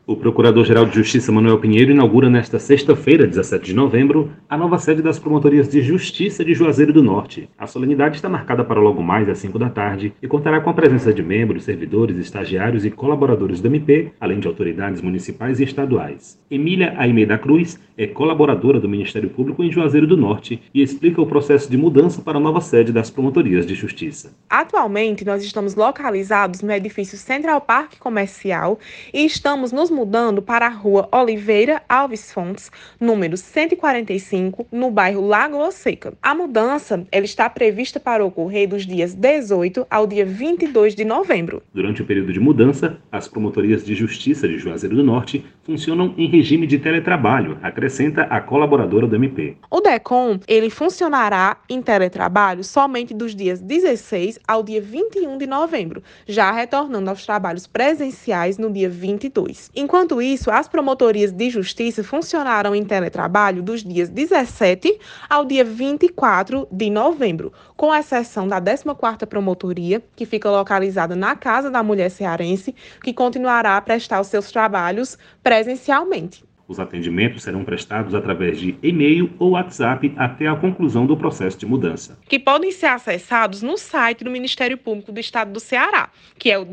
O Procurador-Geral de Justiça Manuel Pinheiro inaugura nesta sexta-feira, 17 de novembro, a nova sede das Promotorias de Justiça de Juazeiro do Norte. A solenidade está marcada para logo mais às 5 da tarde e contará com a presença de membros, servidores, estagiários e colaboradores do MP, além de autoridades municipais e estaduais. Emília Aimee da Cruz é colaboradora do Ministério Público em Juazeiro do Norte e explica o processo de mudança para a nova sede das Promotorias de Justiça. Atualmente, nós estamos localizados no edifício Central Parque Comercial e estamos nos mudando para a rua Oliveira Alves Fontes, número 145, no bairro Lagoa Seca. A mudança ela está prevista para ocorrer dos dias 18 ao dia 22 de novembro. Durante o período de mudança, as Promotorias de Justiça de Juazeiro do Norte funcionam em regime de teletrabalho, acrescenta a colaboradora do MP. O DECOM ele funcionará em teletrabalho somente dos dias 16 ao dia 21 de novembro, já retornando aos trabalhos presenciais no dia 22. Enquanto isso, as promotorias de justiça funcionarão em teletrabalho dos dias 17 ao dia 24 de novembro, com exceção da 14ª Promotoria, que fica localizada na Casa da Mulher Cearense, que continuará a prestar os seus trabalhos presencialmente. Os atendimentos serão prestados através de e-mail ou WhatsApp até a conclusão do processo de mudança, que podem ser acessados no site do Ministério Público do Estado do Ceará, que é o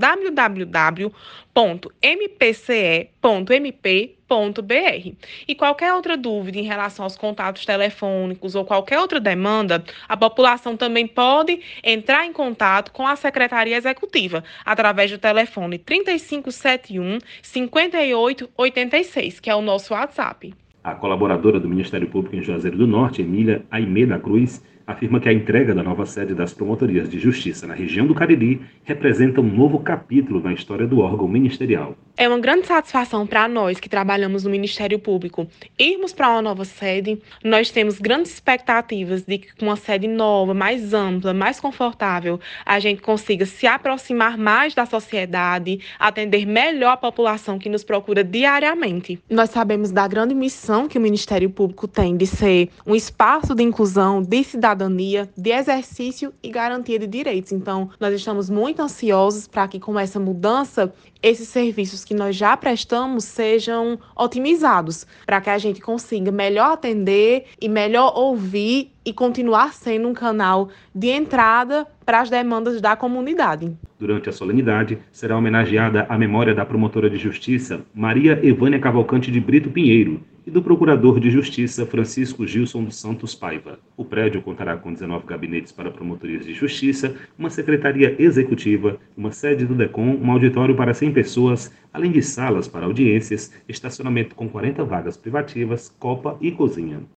www.mpce.mp.br. E qualquer outra dúvida em relação aos contatos telefônicos ou qualquer outra demanda, a população também pode entrar em contato com a Secretaria Executiva através do telefone 3571 5886, que é o nosso WhatsApp. A colaboradora do Ministério Público em Juazeiro do Norte, Emília Aimee da Cruz, afirma que a entrega da nova sede das Promotorias de Justiça na região do Cariri representa um novo capítulo na história do órgão ministerial. É uma grande satisfação para nós que trabalhamos no Ministério Público irmos para uma nova sede. Nós temos grandes expectativas de que com uma sede nova, mais ampla, mais confortável, a gente consiga se aproximar mais da sociedade, atender melhor a população que nos procura diariamente. Nós sabemos da grande missão que o Ministério Público tem de ser um espaço de inclusão, de cidadania, de exercício e garantia de direitos. Então, nós estamos muito ansiosos para que com essa mudança, esses serviços que nós já prestamos sejam otimizados, para que a gente consiga melhor atender e melhor ouvir e continuar sendo um canal de entrada para as demandas da comunidade. Durante a solenidade, será homenageada a memória da promotora de justiça Maria Evânia Cavalcante de Brito Pinheiro e do procurador de justiça Francisco Gilson dos Santos Paiva. O prédio contará com 19 gabinetes para promotorias de justiça, uma secretaria executiva, uma sede do DECOM, um auditório para 100 pessoas, além de salas para audiências, estacionamento com 40 vagas privativas, copa e cozinha.